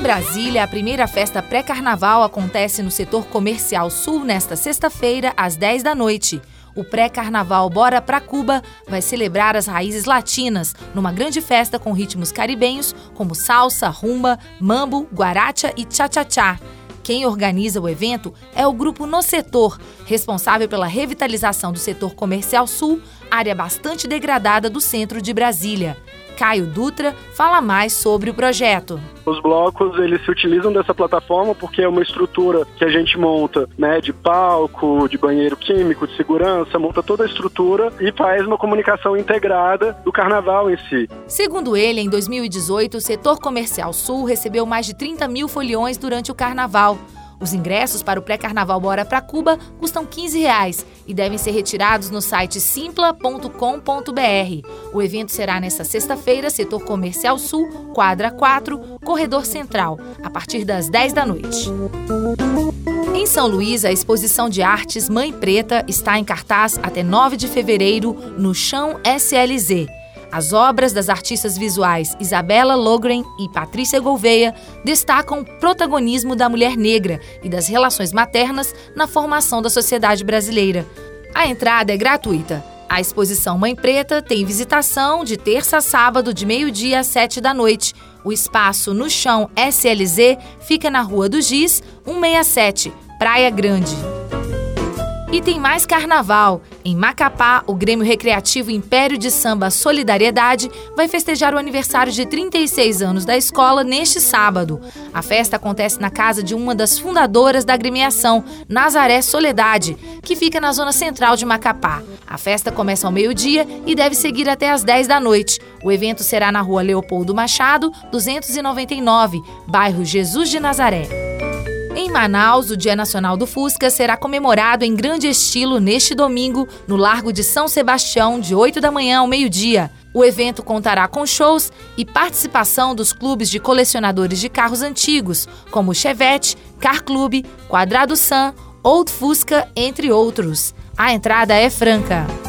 Brasília, a primeira festa pré-carnaval acontece no setor comercial sul nesta sexta-feira, às 10 da noite. O pré-carnaval Bora Pra Cuba vai celebrar as raízes latinas numa grande festa com ritmos caribenhos como salsa, rumba, mambo, guaracha e tchá-tchá-tchá. Quem organiza o evento é o Grupo No Setor, responsável pela revitalização do setor comercial sul, área bastante degradada do centro de Brasília. Caio Dutra fala mais sobre o projeto. Os blocos, eles se utilizam dessa plataforma porque é uma estrutura que a gente monta, de palco, de banheiro químico, de segurança, monta toda a estrutura e faz uma comunicação integrada do carnaval em si. Segundo ele, em 2018, o setor comercial sul recebeu mais de 30 mil foliões durante o carnaval. Os ingressos para o pré-carnaval Bora Pra Cuba custam R$15 e devem ser retirados no site simpla.com.br. O evento será nesta sexta-feira, setor comercial sul, quadra 4, corredor central, a partir das 10 da noite. Em São Luís, a exposição de artes Mãe Preta está em cartaz até 9 de fevereiro no Chão SLZ. As obras das artistas visuais Isabela Logren e Patrícia Gouveia destacam o protagonismo da mulher negra e das relações maternas na formação da sociedade brasileira. A entrada é gratuita. A exposição Mãe Preta tem visitação de terça a sábado, de meio-dia às 7 da noite. O espaço no Chão SLZ fica na Rua do Giz, 167, Praia Grande. E tem mais carnaval. Em Macapá, o Grêmio Recreativo Império de Samba Solidariedade vai festejar o aniversário de 36 anos da escola neste sábado. A festa acontece na casa de uma das fundadoras da agremiação, Nazaré Soledade, que fica na zona central de Macapá. A festa começa ao meio-dia e deve seguir até às 10 da noite. O evento será na Rua Leopoldo Machado, 299, bairro Jesus de Nazaré. Em Manaus, o Dia Nacional do Fusca será comemorado em grande estilo neste domingo, no Largo de São Sebastião, de 8 da manhã ao meio-dia. O evento contará com shows e participação dos clubes de colecionadores de carros antigos, como Chevette, Car Club, Quadrado Sun, Old Fusca, entre outros. A entrada é franca.